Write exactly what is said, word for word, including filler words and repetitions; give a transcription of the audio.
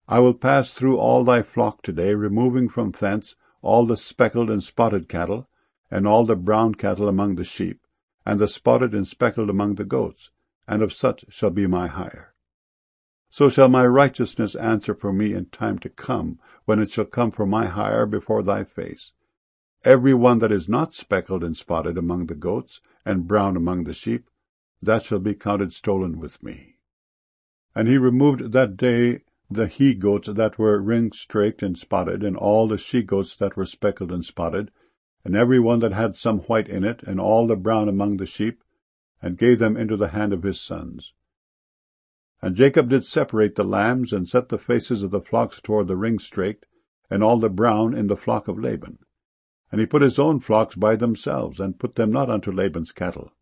I will pass through all thy flock today, removing from thence all the speckled and spotted cattle, and all the brown cattle among the sheep, and the spotted and speckled among the goats, and of such shall be my hire. So shall my righteousness answer for me in time to come, when it shall come for my hire before thy face. Every one that is not speckled and spotted among the goats, and brown among the sheep, that shall be counted stolen with me. And he removed that day the he-goats that were ring-straked and spotted, and all the she-goats that were speckled and spotted, and every one that had some white in it, and all the brown among the sheep, and gave them into the hand of his sons. And Jacob did separate the lambs, and set the faces of the flocks toward the ring-straked, and all the brown in the flock of Laban. And he put his own flocks by themselves, and put them not unto Laban's cattle.